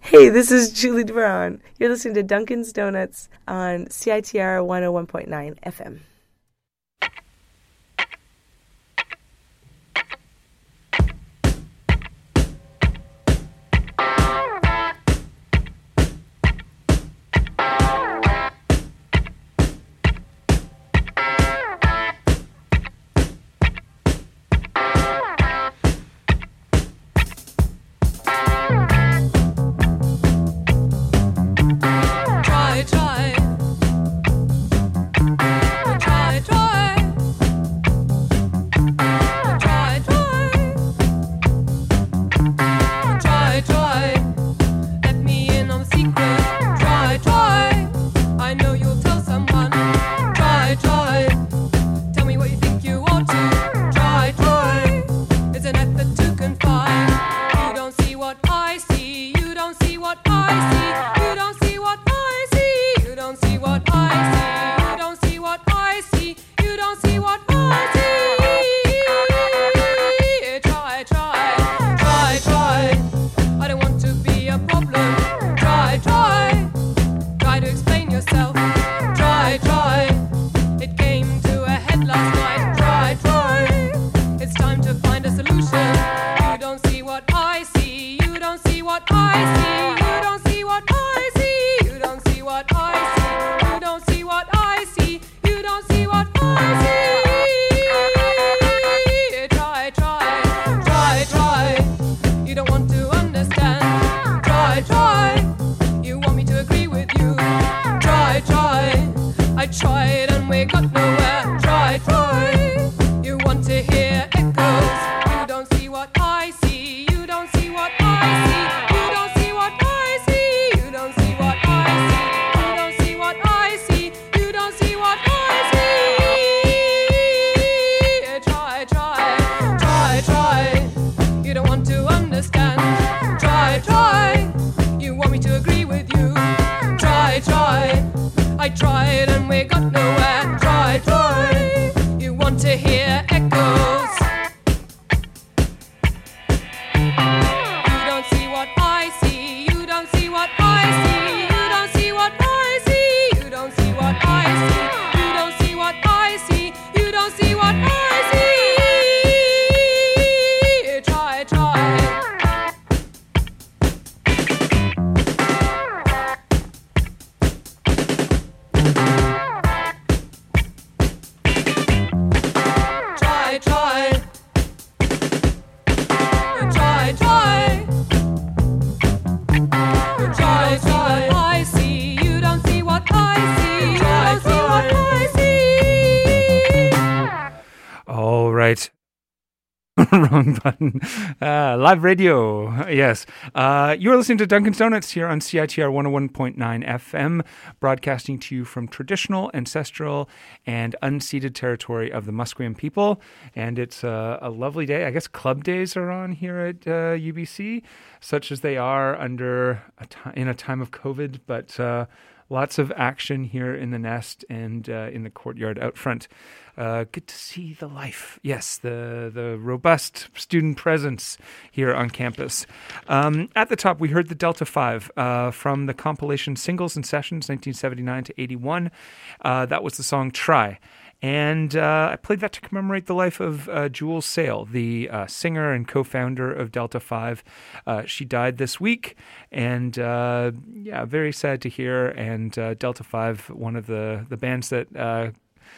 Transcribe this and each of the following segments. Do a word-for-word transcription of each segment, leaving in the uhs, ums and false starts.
Hey, this is Julie Brown. You're listening to Dunkin's Donuts on C I T R one oh one point nine F M. Wrong button. Uh, live radio. Yes. Uh, you're listening to Dunkin's Donuts here on C I T R one oh one point nine F M, broadcasting to you from traditional, ancestral, and unceded territory of the Musqueam people. And it's uh, a lovely day. I guess club days are on here at uh, U B C, such as they are under a t- in a time of COVID, but uh, lots of action here in the nest and uh, in the courtyard out front. Uh, good to see the life. Yes, the the robust student presence here on campus. Um, at the top, we heard the Delta five uh, from the compilation Singles and Sessions, nineteen seventy-nine to eighty-one. Uh, that was the song Try. And uh, I played that to commemorate the life of uh, Jules Sale, the uh, singer and co-founder of Delta five. Uh, she died this week, and uh, yeah, very sad to hear. And uh, Delta five, one of the, the bands that uh,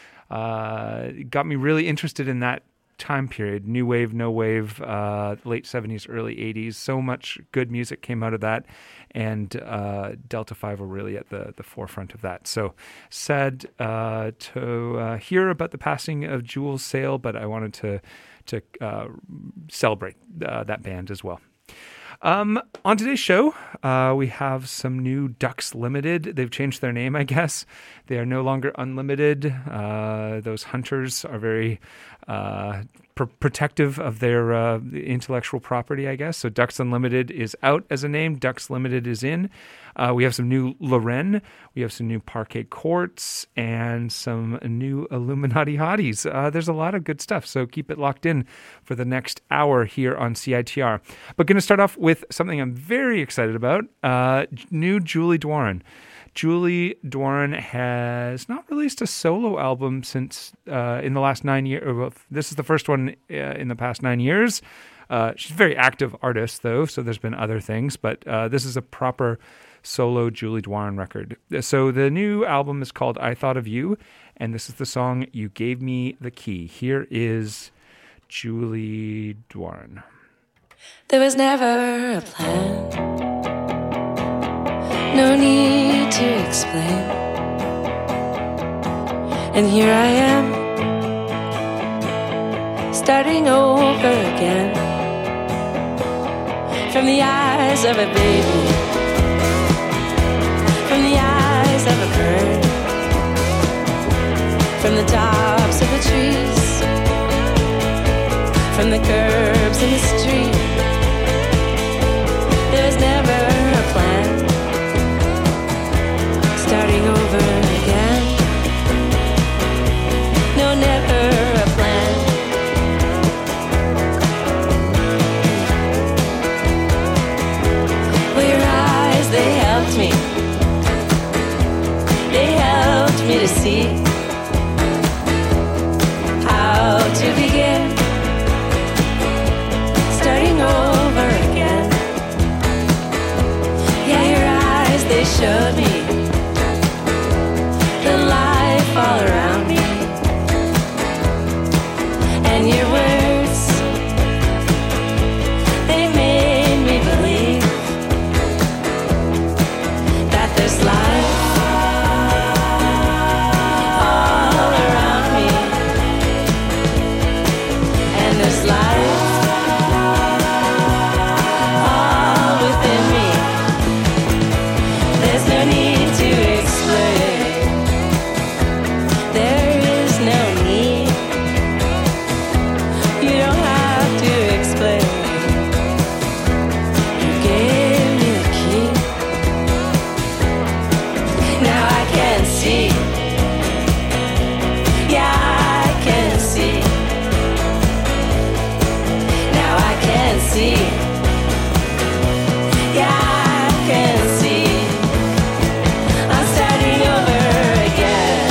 uh, got me really interested in that time period, new wave, no wave, uh, late seventies, early eighties. So much good music came out of that, and uh, Delta five were really at the, the forefront of that. So sad uh, to uh, hear about the passing of Jules Sale, but I wanted to to uh, celebrate uh, that band as well. Um, on today's show, uh, we have some new Ducks Limited. They've changed their name, I guess. They are no longer Unlimited. Uh, those hunters are very uh, pr- protective of their uh, intellectual property, I guess. So Ducks Unlimited is out as a name. Ducks Limited is in. Uh, we have some new Loren. We have some new Parquet Courts and some new Illuminati Hotties. Uh, there's a lot of good stuff, so keep it locked in for the next hour here on C I T R. But going to start off with something I'm very excited about. about. Uh, new Julie Dworin. Julie Dworin has not released a solo album since uh, in the last nine years. Well, this is the first one uh, in the past nine years. Uh, she's a very active artist, though, so there's been other things, but uh, this is a proper solo Julie Dworin record. So the new album is called I Thought of You, and this is the song You Gave Me the Key. Here is Julie Dworin. There was never a plan, no need to explain, and here I am, starting over again, from the eyes of a baby, from the eyes of a bird, from the tops of the trees, from the curbs in the street. There's never a plan, starting over again. No, never a plan. Well, your eyes, they helped me. They helped me to see how to begin, starting over again. Yeah, your eyes, they showed me the life all around me, and your words, they made me believe that there's life all around me, and there's life all within me. There's no need to explain. There is no need. You don't have to explain. You gave me the key. Now I can see. Yeah, I can see. Now I can see. Yeah, I can see. I'm starting over again.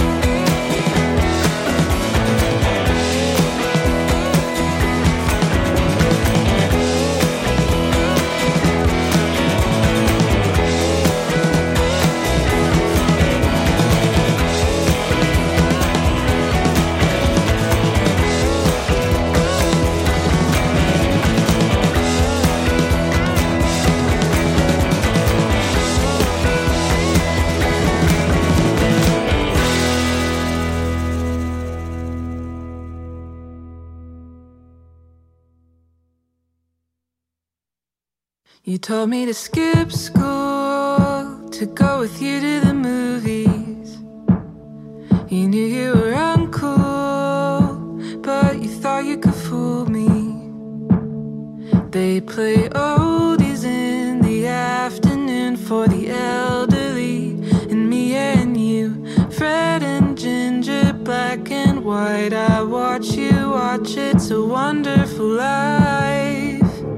You told me to skip school, to go with you to the movies. You knew you were uncool, but you thought you could fool me. They play oldies in the afternoon for the elderly, and me and you, Fred and Ginger, black and white. I watch you watch, it's a wonderful life.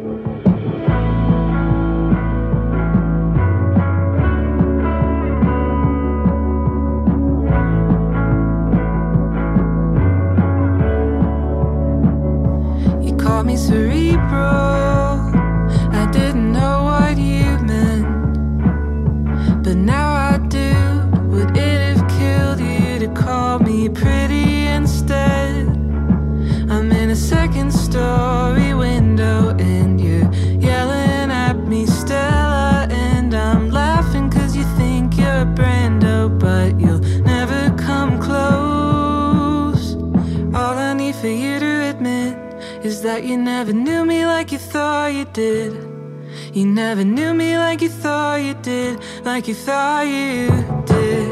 Call me cerebral, I didn't know what you meant, but now I do. Would it have killed you to call me pretty instead? I'm in a second story window and you're yelling at me, Stella, and I'm laughing cause you think you're Brando, but you'll never come close. All I need for you to admit is that you never knew me like you thought you did. You never knew me like you thought you did, like you thought you did.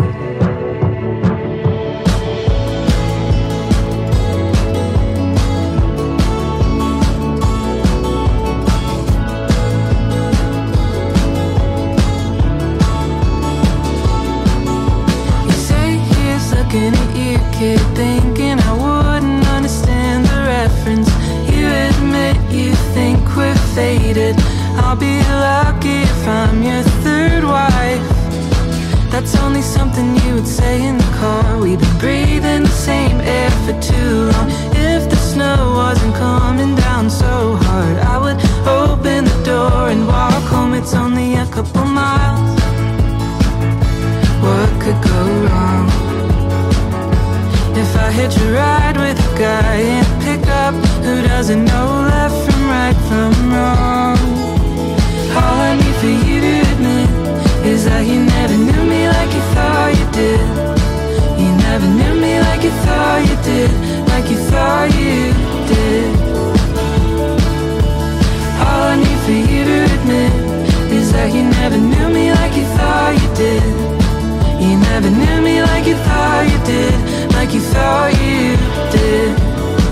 You say he's looking at you, kid, thinking I wouldn't understand the reference. You admit you think we're faded. I'll be lucky if I would say in the car, we've been breathing the same air for too long. If the snow wasn't coming down so hard, I would open the door and walk home. It's only a couple miles. What could go wrong? If I hitch a ride with a guy in a pickup who doesn't know left from right from wrong, all I need for you to admit is that you never knew me like you thought you did. You never knew me like you thought you did, like you thought you did. All I need for you to admit is that you never knew me like you thought you did. You never knew me like you thought you did, like you thought you did.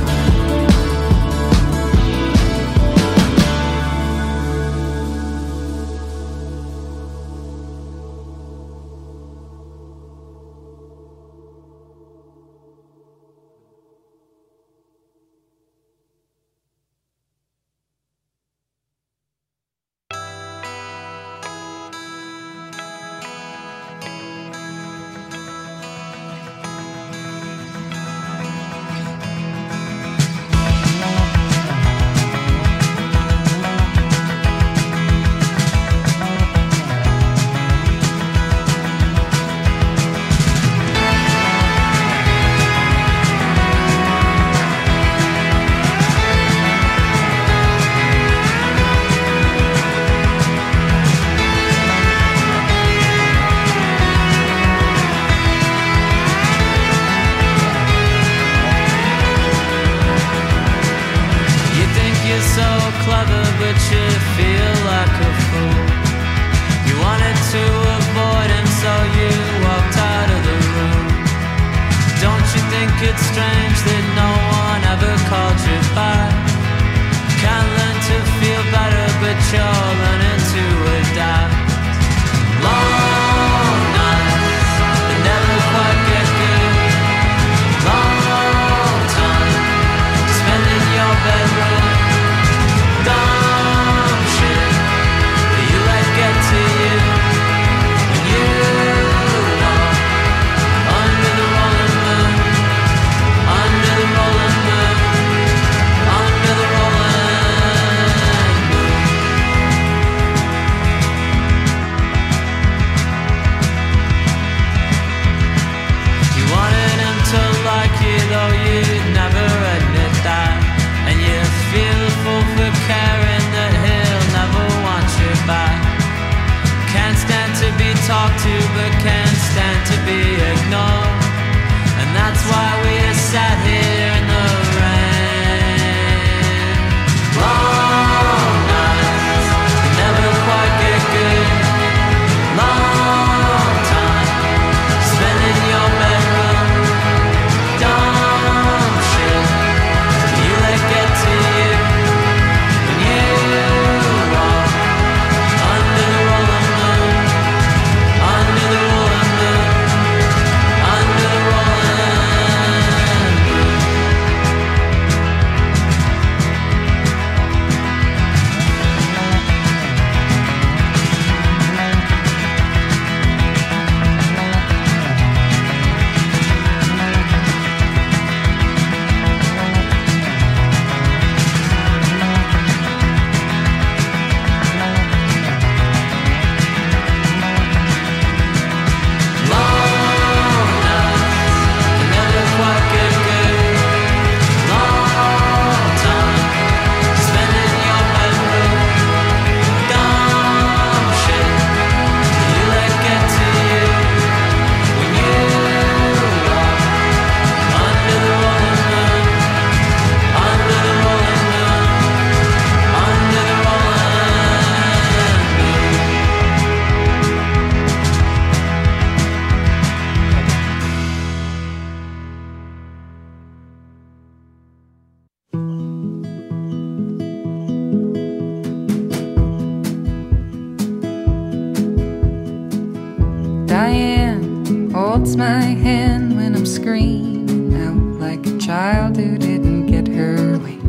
Diane holds my hand when I'm screaming out like a child who didn't get her way.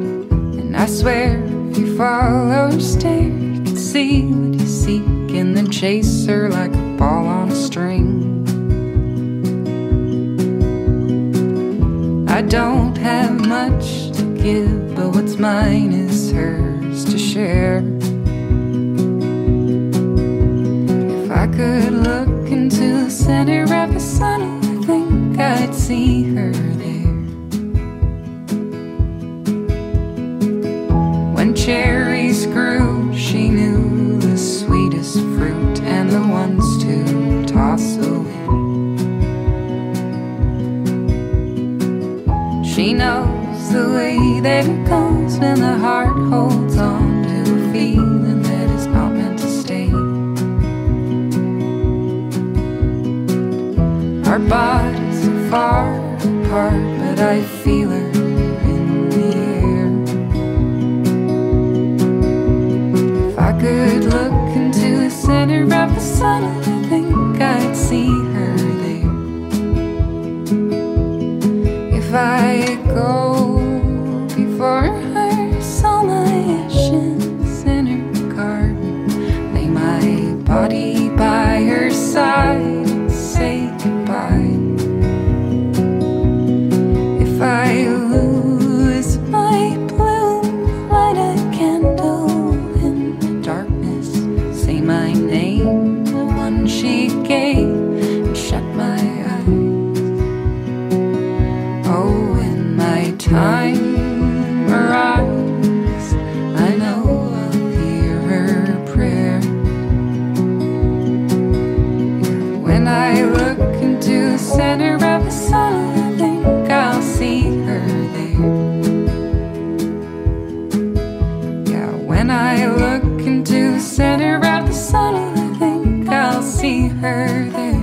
And I swear if you follow her stare, you can see what you seek in the chase her like a ball on a string. I don't have much to give, but what's mine is hers to share. If I could look into the center of the sun, I think I'd see her there. When cherries grew, she knew the sweetest fruit and the ones to toss away. She knows the way that it goes when the heart holds on to a feeling that is not meant to stay. Our bodies are far apart, but I feel her in the air. If I could look into the center of the sun, I think I'd see her there. If I go before her, sow my ashes in her garden, lay my body by her side and say goodbye. If I lose my bloom, light a candle in the darkness, say my name, the one she gave, and shut my eyes. Oh, when my time arrives, I know I'll hear her prayer. When I look into the center of the sun, I think I'll see her there. Yeah, when I look into the center of the sun, I think I'll see her there.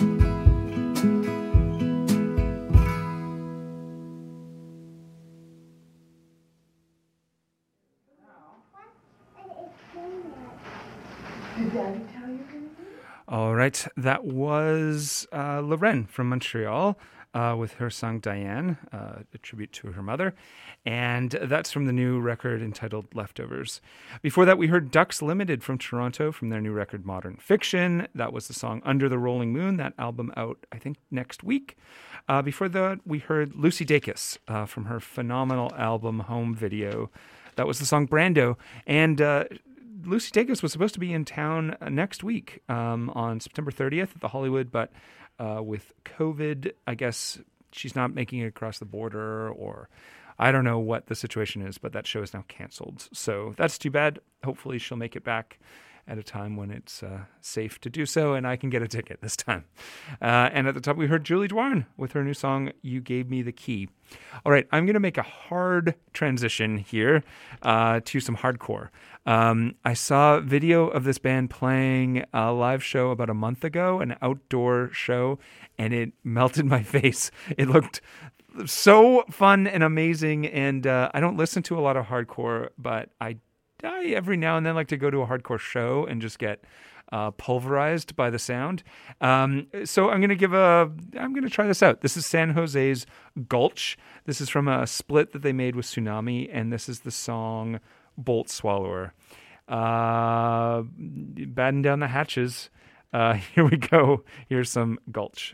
All right, that was uh, Lorraine from Montreal uh, with her song Diane, uh, a tribute to her mother. And that's from the new record entitled Leftovers. Before that, we heard Ducks Limited from Toronto from their new record Modern Fiction. That was the song Under the Rolling Moon, that album out, I think, next week. Uh, before that, we heard Lucy Dacus uh, from her phenomenal album Home Video. That was the song Brando. And uh, Lucy Dacus was supposed to be in town next week um, on September thirtieth at the Hollywood, but uh, with COVID, I guess she's not making it across the border, or I don't know what the situation is, but that show is now canceled. So that's too bad. Hopefully she'll make it back at a time when it's uh, safe to do so, and I can get a ticket this time. Uh, and at the top, we heard Julie Dwan with her new song, You Gave Me the Key. All right, I'm going to make a hard transition here uh, to some hardcore. Um, I saw a video of this band playing a live show about a month ago, an outdoor show, and it melted my face. It looked so fun and amazing, and uh, I don't listen to a lot of hardcore, but I I every now and then like to go to a hardcore show and just get uh, pulverized by the sound. Um, so I'm going to give a, I'm going to try this out. This is San Jose's Gulch. This is from a split that they made with Tsunami, and this is the song Bolt Swallower. Uh, batten down the hatches. Uh, here we go. Here's some Gulch.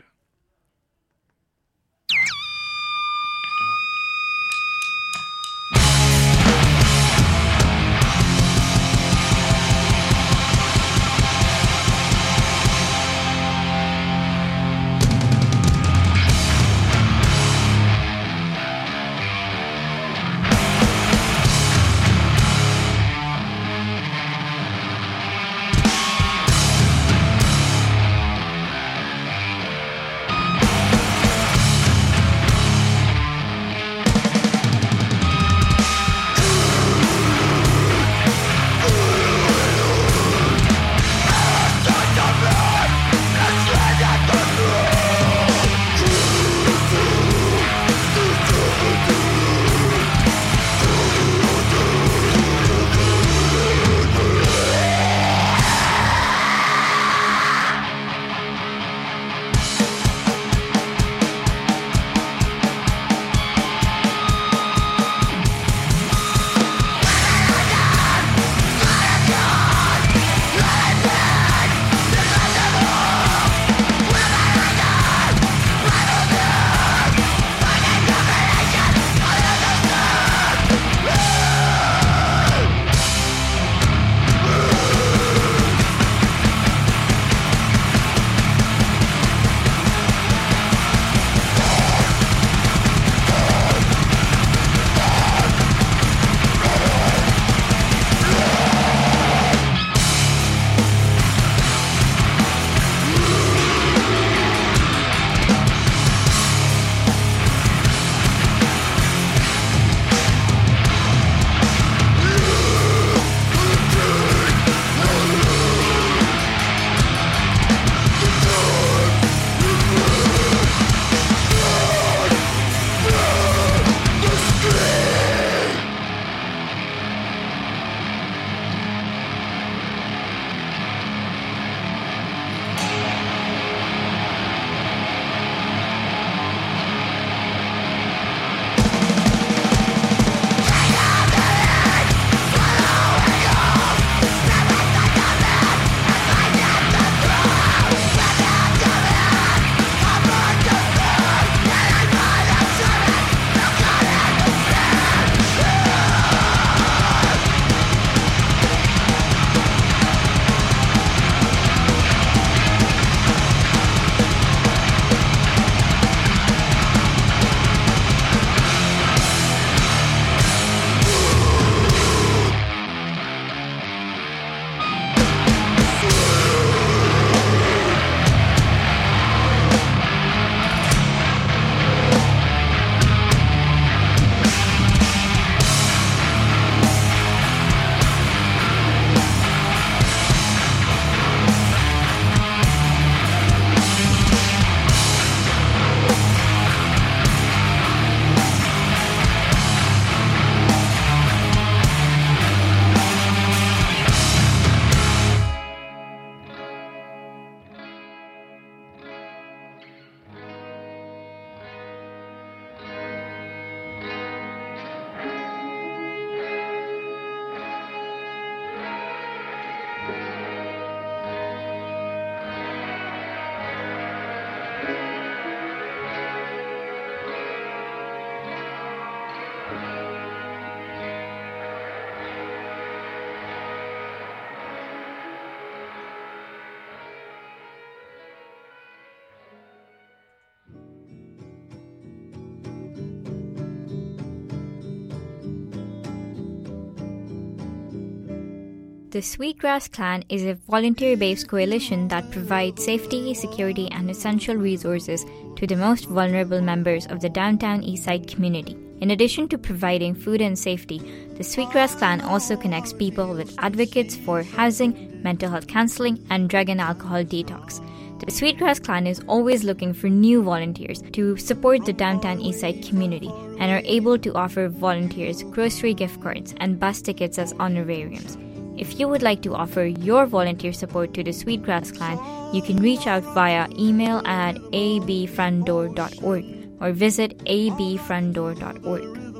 The Sweetgrass Clan is a volunteer-based coalition that provides safety, security, and essential resources to the most vulnerable members of the downtown Eastside community. In addition to providing food and safety, the Sweetgrass Clan also connects people with advocates for housing, mental health counseling, and drug and alcohol detox. The Sweetgrass Clan is always looking for new volunteers to support the downtown Eastside community and are able to offer volunteers grocery gift cards and bus tickets as honorariums. If you would like to offer your volunteer support to the Sweetgrass Clan, you can reach out via email at a b front door dot org or visit a b front door dot org.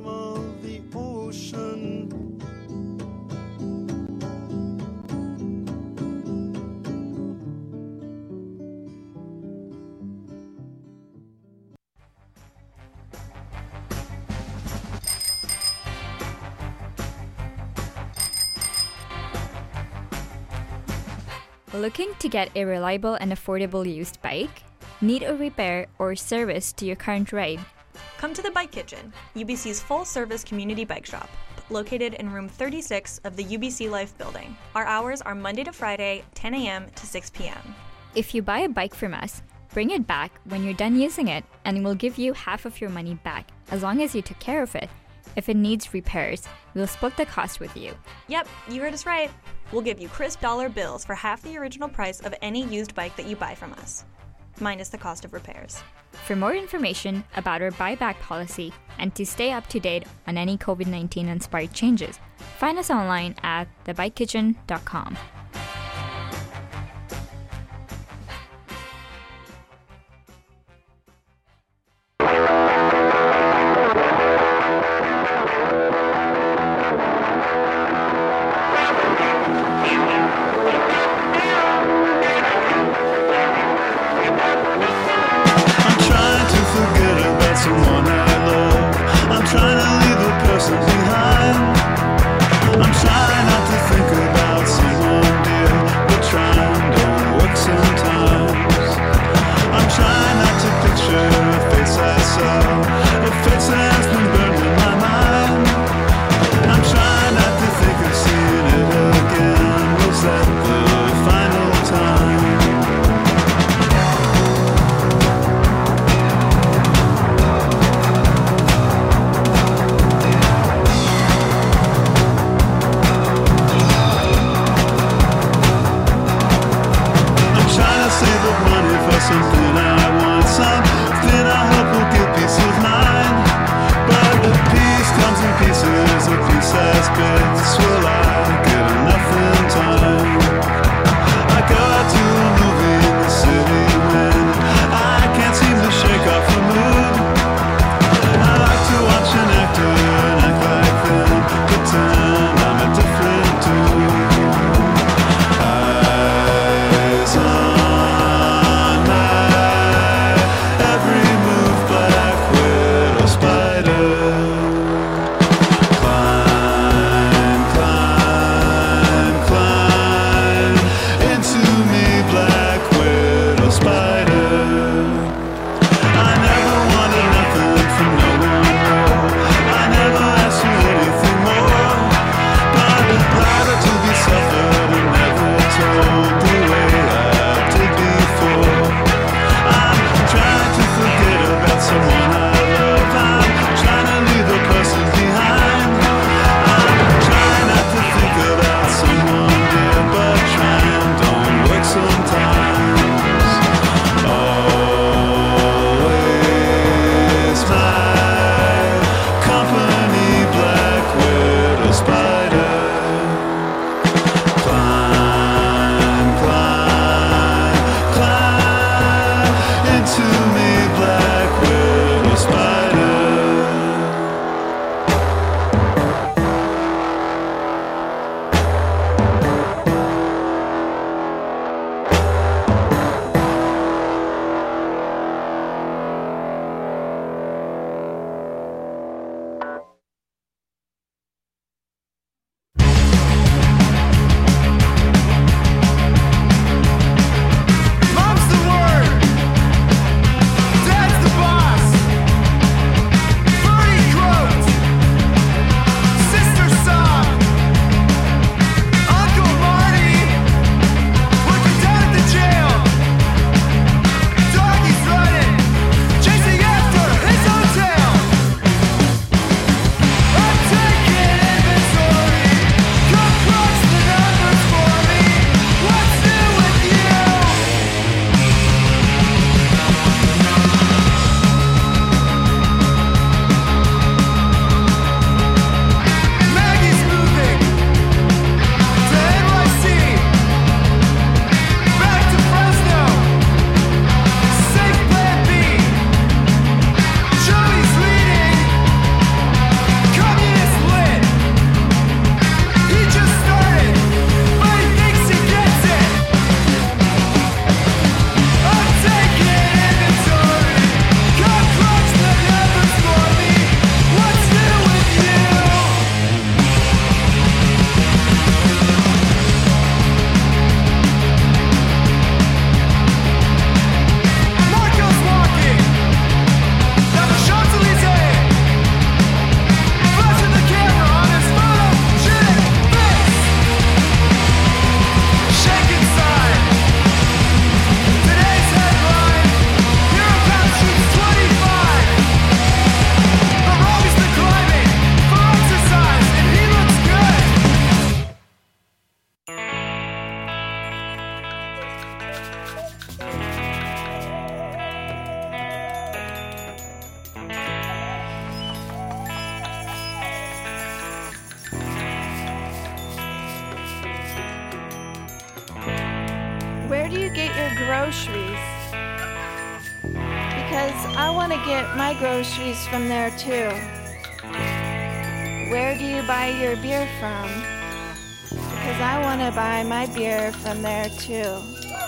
Looking to get a reliable and affordable used bike? Need a repair or service to your current ride? Come to the Bike Kitchen, U B C's full-service community bike shop, located in room thirty-six of the U B C Life building. Our hours are Monday to Friday, ten a.m. to six p.m. If you buy a bike from us, bring it back when you're done using it and we'll give you half of your money back as long as you took care of it. If it needs repairs, we'll split the cost with you. Yep, you heard us right. We'll give you crisp dollar bills for half the original price of any used bike that you buy from us, minus the cost of repairs. For more information about our buyback policy and to stay up to date on any COVID nineteen inspired changes, find us online at the bike kitchen dot com. I'm trying not to think about someone where do you get your groceries? Because I want to get my groceries from there too. Where do you buy your beer from? Because I want to buy my beer from there too.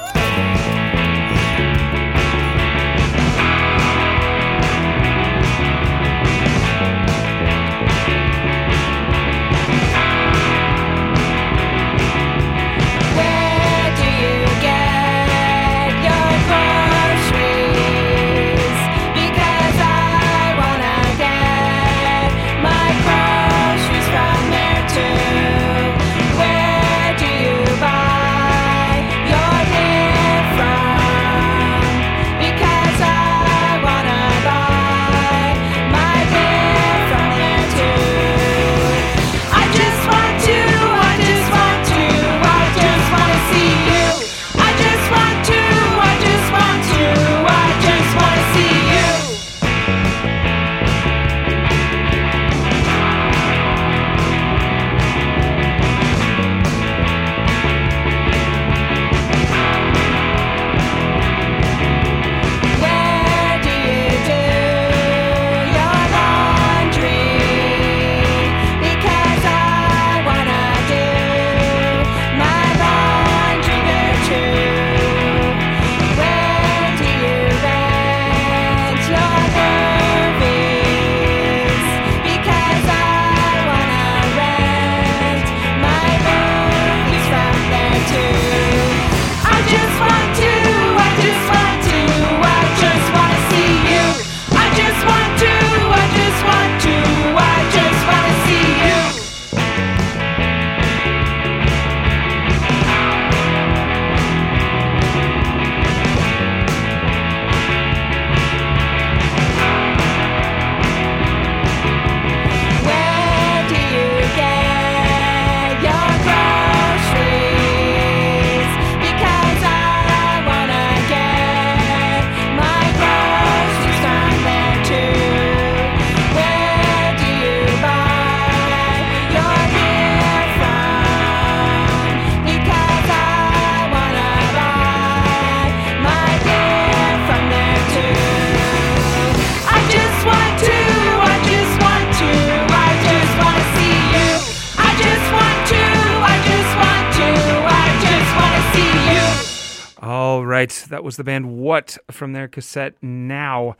That was the band What from their cassette Now.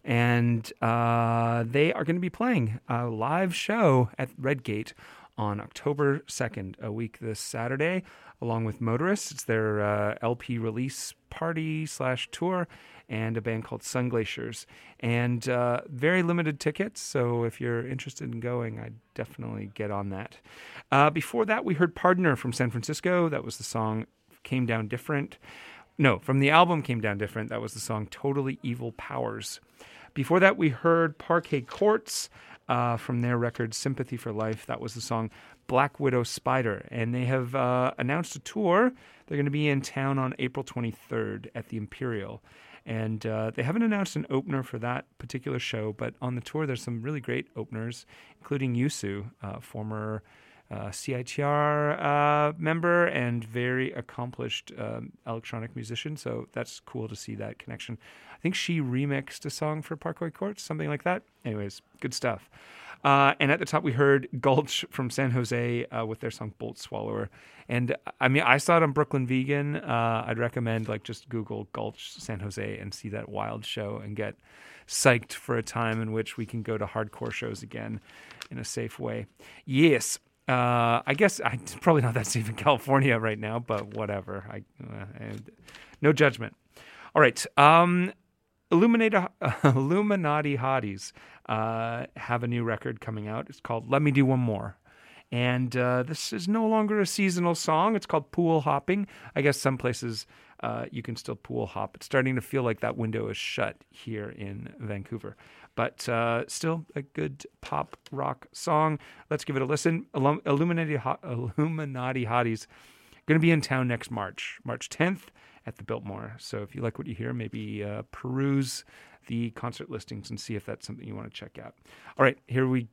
And uh, they are going to be playing a live show at Redgate on October second, a week this Saturday, along with Motorists. It's their uh, L P release party slash tour, and a band called Sun Glaciers. And uh, very limited tickets, so if you're interested in going, I'd definitely get on that. Uh, before that, we heard Pardoner from San Francisco. That was the song Came Down Different. No, from the album Came Down Different. That was the song Totally Evil Powers. Before that, we heard Parquet Courts uh, from their record Sympathy for Life. That was the song Black Widow Spider. And they have uh, announced a tour. They're going to be in town on April twenty-third at the Imperial. And uh, they haven't announced an opener for that particular show, but on the tour there's some really great openers, including Yusu, uh, former Uh, C I T R uh, member and very accomplished um, electronic musician, so that's cool to see that connection. I think she remixed a song for Parkway Courts, something like that. Anyways, good stuff. Uh, and at the top, we heard Gulch from San Jose uh, with their song Bolt Swallower. And I mean, I saw it on Brooklyn Vegan. Uh, I'd recommend like just Google Gulch San Jose and see that wild show and get psyched for a time in which we can go to hardcore shows again in a safe way. Yes. Uh, I guess I, it's probably not that safe in California right now, but whatever. I, uh, I no judgment. All right. Um, Illuminati, uh, Illuminati Hotties uh, have a new record coming out. It's called Let Me Do One More. And uh, this is no longer a seasonal song. It's called Pool Hopping. I guess some places uh, you can still pool hop. It's starting to feel like that window is shut here in Vancouver. But uh, still a good pop rock song. Let's give it a listen. Illum- Illuminati, Ho- Illuminati Hotties going to be in town next March, March tenth at the Biltmore. So if you like what you hear, maybe uh, peruse the concert listings and see if that's something you want to check out. All right, here we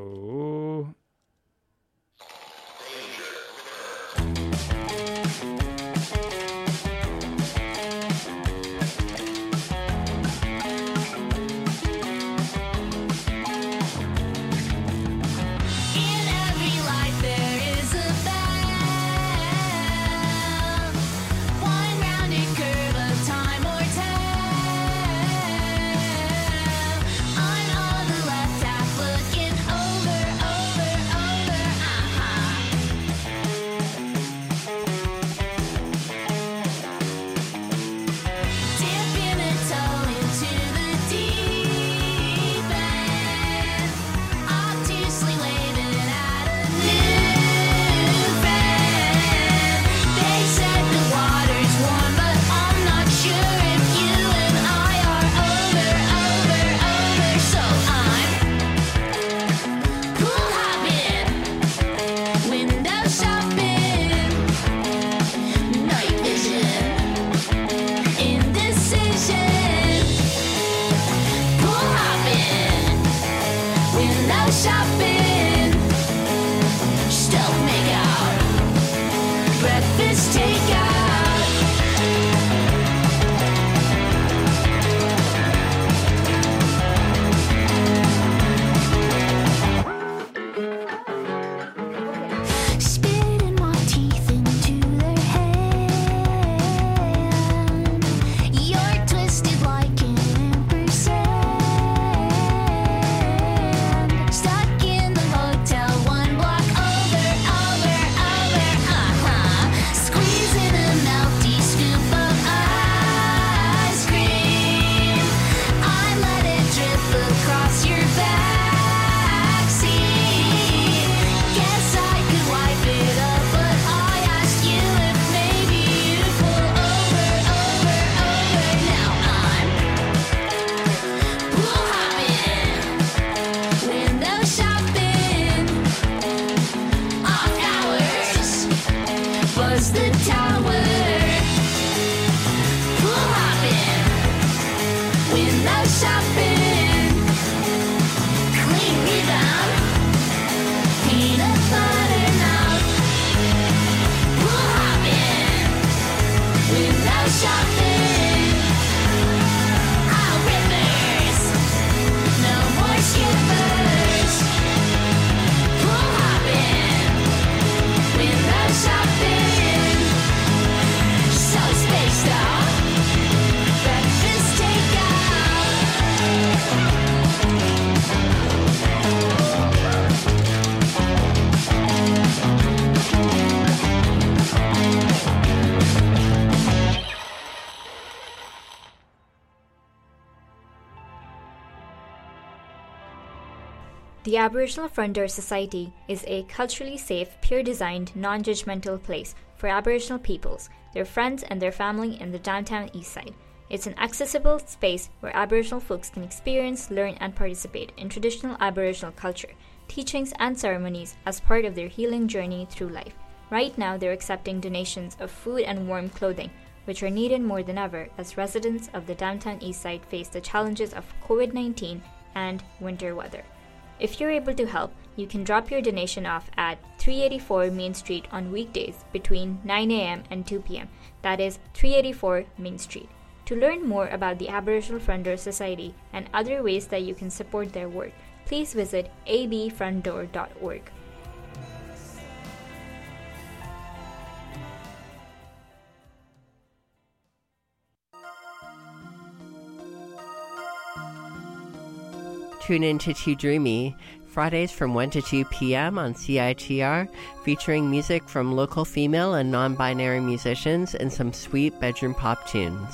go. was the tower. Pool hopping, window shopping, clean rhythm, peanut butter now. Pool hopping, window shopping, all rivers, no more shivers. Pool hopping, window shopping, so spaced out, breakfast takeout. The Aboriginal Front Door Society is a culturally safe, peer-designed, non-judgmental place for Aboriginal peoples, their friends and their family in the downtown east side. It's an accessible space where Aboriginal folks can experience, learn and participate in traditional Aboriginal culture, teachings and ceremonies as part of their healing journey through life. Right now they're accepting donations of food and warm clothing, which are needed more than ever as residents of the downtown east side face the challenges of covid nineteen and winter weather. If you're able to help, you can drop your donation off at three eighty-four Main Street on weekdays between nine a.m. and two p.m. That is three eighty-four Main Street. To learn more about the Aboriginal Front Door Society and other ways that you can support their work, please visit a b front door dot org. Tune in to Too Dreamy, Fridays from one to two p.m. on C I T R, featuring music from local female and non-binary musicians and some sweet bedroom pop tunes.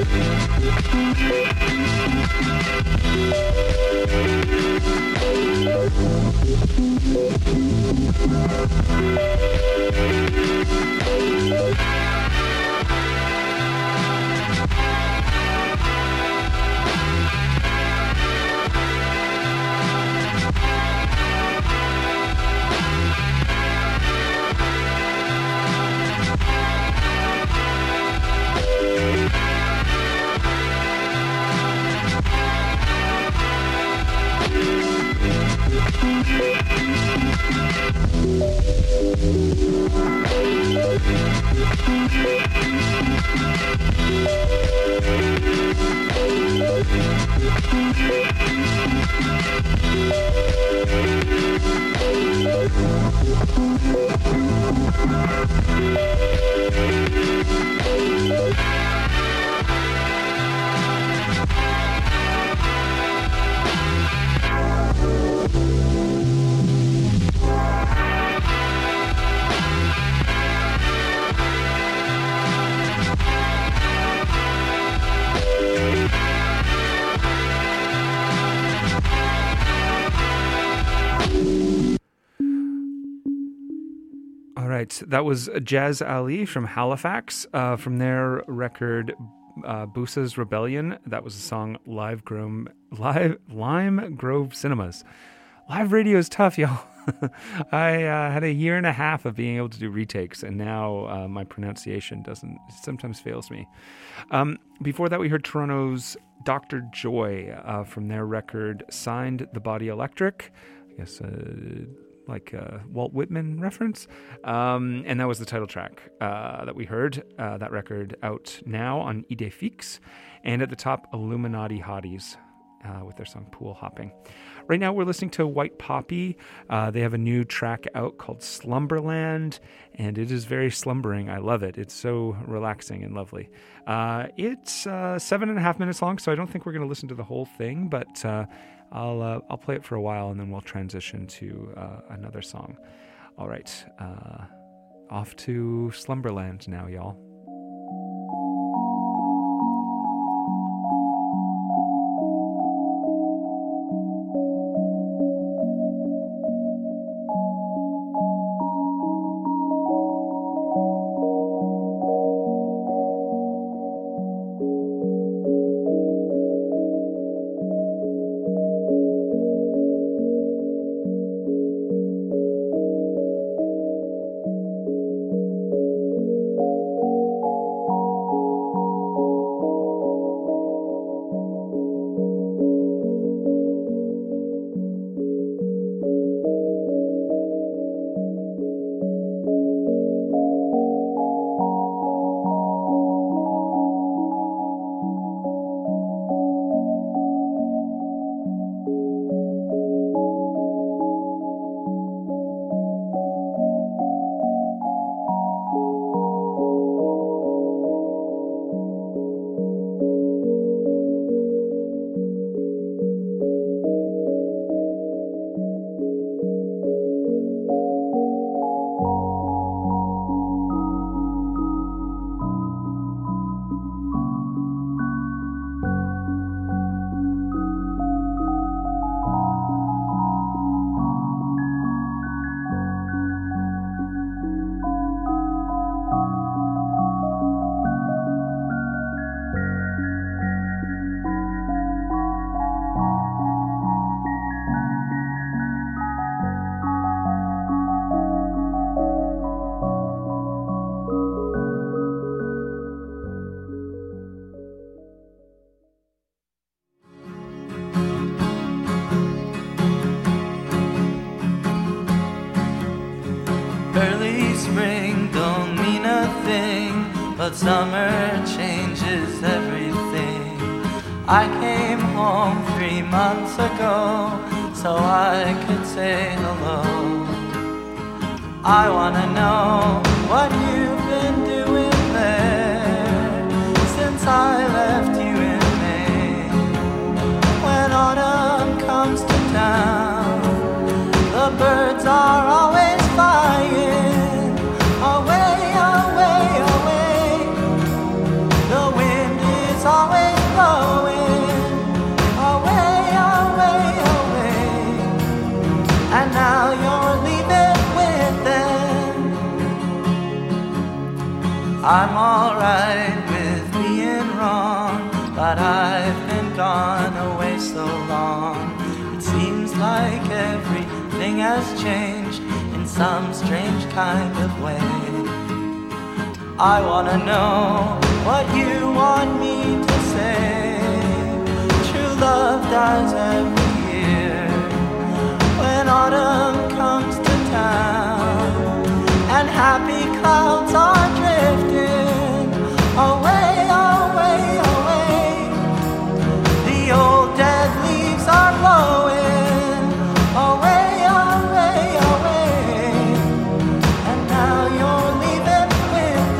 All right, that was Jazz Ali from Halifax, uh, from their record uh, Boosa's Rebellion. That was the song Live Grove, Live Lime Grove Cinemas. Live radio is tough, y'all. I uh, had a year and a half of being able to do retakes, and now uh, my pronunciation doesn't sometimes fails me. Um, before that, we heard Toronto's Doctor Joy uh, from their record Signed the Body Electric. I guess uh, like a Walt Whitman reference. Um, and that was the title track uh, that we heard. Uh, that record out now on Idefix. And at the top, Illuminati Hotties uh, with their song Pool Hopping. Right now, we're listening to White Poppy. Uh, they have a new track out called Slumberland, and it is very slumbering. I love it. It's so relaxing and lovely. Uh, it's uh, seven and a half minutes long, so I don't think we're going to listen to the whole thing, but uh, I'll uh, I'll play it for a while, and then we'll transition to uh, another song. All right, uh, off to Slumberland now, y'all. But summer changes everything. I came home three months ago so I could say hello. I wanna know what you've been doing there since I left you in May. When autumn comes to town, the birds are always flying away, away, away. The wind is all I'm alright with being wrong, but I've been gone away so long. It seems like everything has changed in some strange kind of way. I wanna know what you want me to say. True love dies every year when autumn comes to town, and happy clouds are drifting away, away, away. The old dead leaves are blowing away, away, away. And now you're leaving with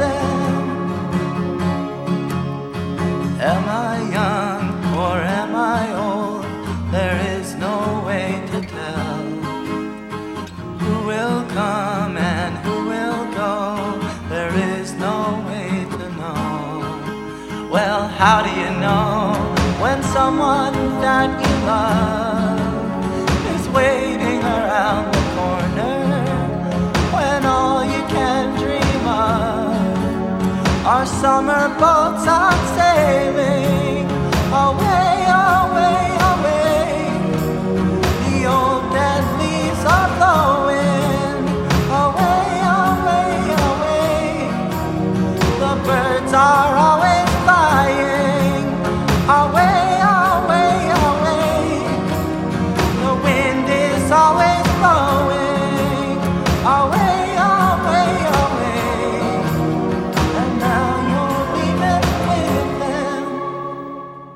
them. Am I young or am I old? There is no way to tell. Who will come and who will go? There is no way to know. Well, how do you know when someone that you love is waiting around the corner? When all you can dream of are summer boats out sailing away, away, away. The old dead leaves are blowing away, away, away. The birds are always flying away, away, away. The wind is always blowing away, away, away. And now you're leaving with them.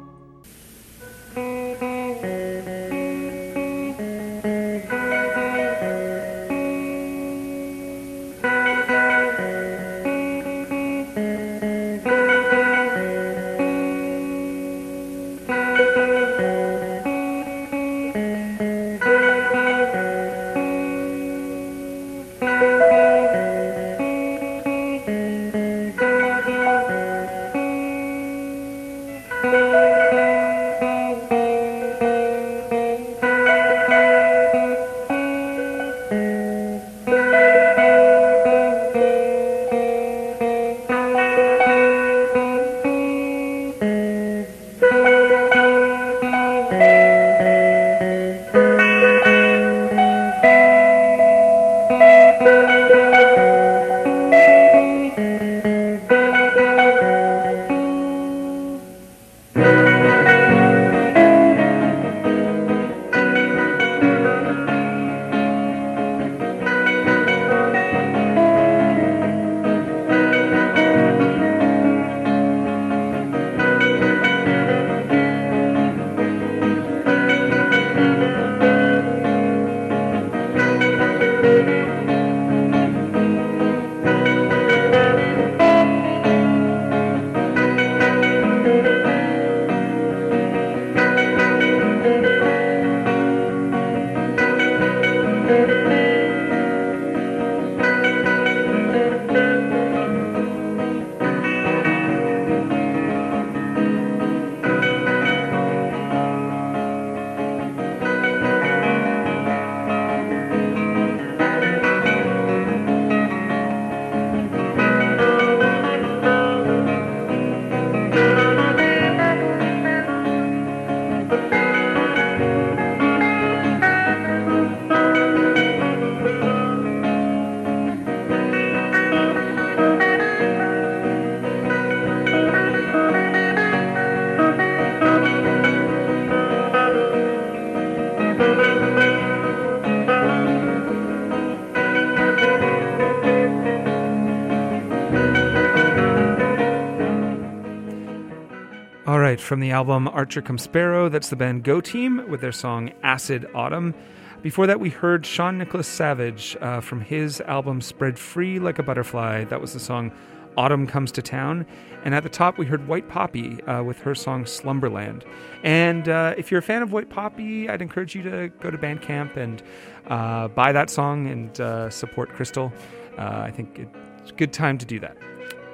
All right, from the album Archer Come Sparrow, that's the band Go Team with their song Acid Autumn. Before that, we heard Sean Nicholas Savage uh, from his album Spread Free Like a Butterfly. That was the song Autumn Comes to Town. And at the top, we heard White Poppy uh, with her song Slumberland. And uh, if you're a fan of White Poppy, I'd encourage you to go to Bandcamp and uh, buy that song and uh, support Crystal. Uh, I think it's a good time to do that.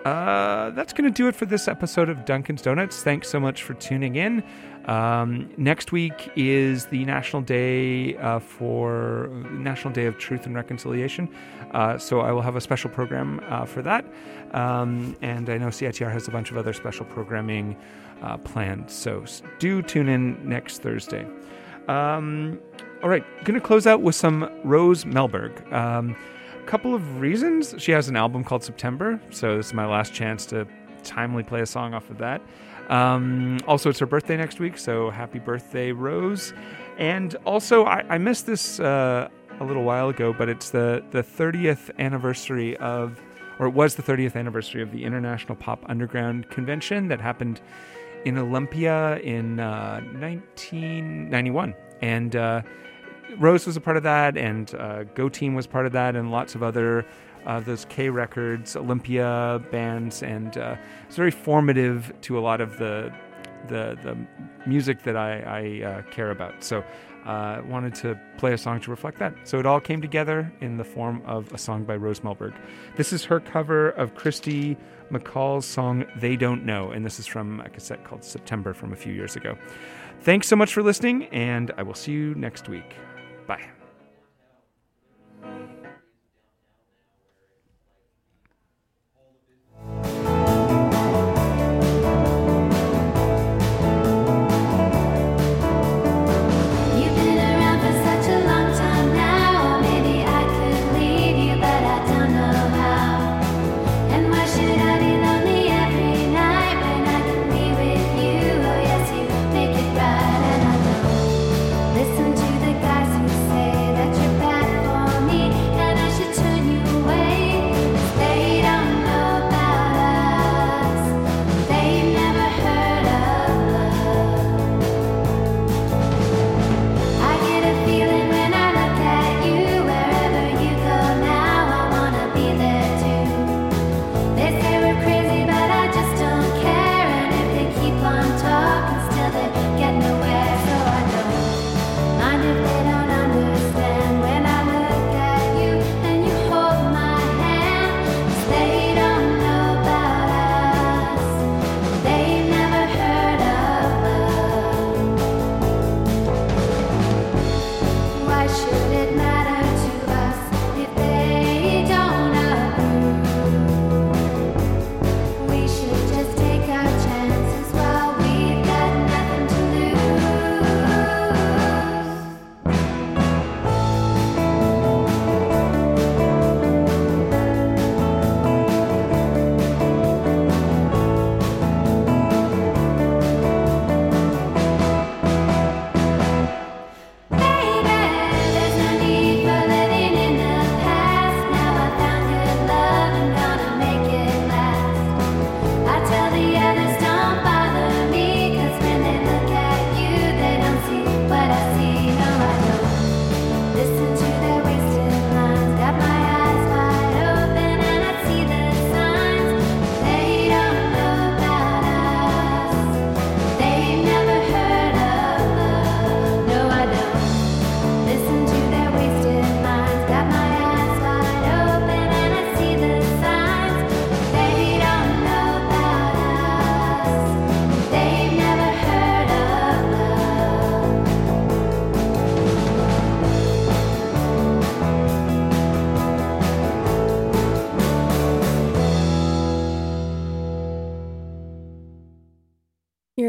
uh, that's going to do it for this episode of Dunkin's Donuts. Thanks so much for tuning in. Um, next week is the National Day uh, for National Day of Truth and Reconciliation. Uh, so I will have a special program uh, for that. Um, and I know C I T R has a bunch of other special programming uh, planned. So do tune in next Thursday. Um, all right, going to close out with some Rose Melberg. Um, a couple of reasons. She has an album called September. So this is my last chance to timely play a song off of that. Um, also, it's her birthday next week, so happy birthday, Rose. And also, I, I missed this uh, a little while ago, but it's the, the thirtieth anniversary of, or it was the thirtieth anniversary of the International Pop Underground Convention that happened in Olympia in uh, nineteen ninety-one. And uh, Rose was a part of that, and uh, Go Team was part of that, and lots of other Uh, those K Records, Olympia bands, and uh, it's very formative to a lot of the the, the music that I, I uh, care about. So I uh, wanted to play a song to reflect that. So it all came together in the form of a song by Rose Melberg. This is her cover of Christy McCall's song They Don't Know, and this is from a cassette called September from a few years ago. Thanks so much for listening, and I will see you next week. Bye.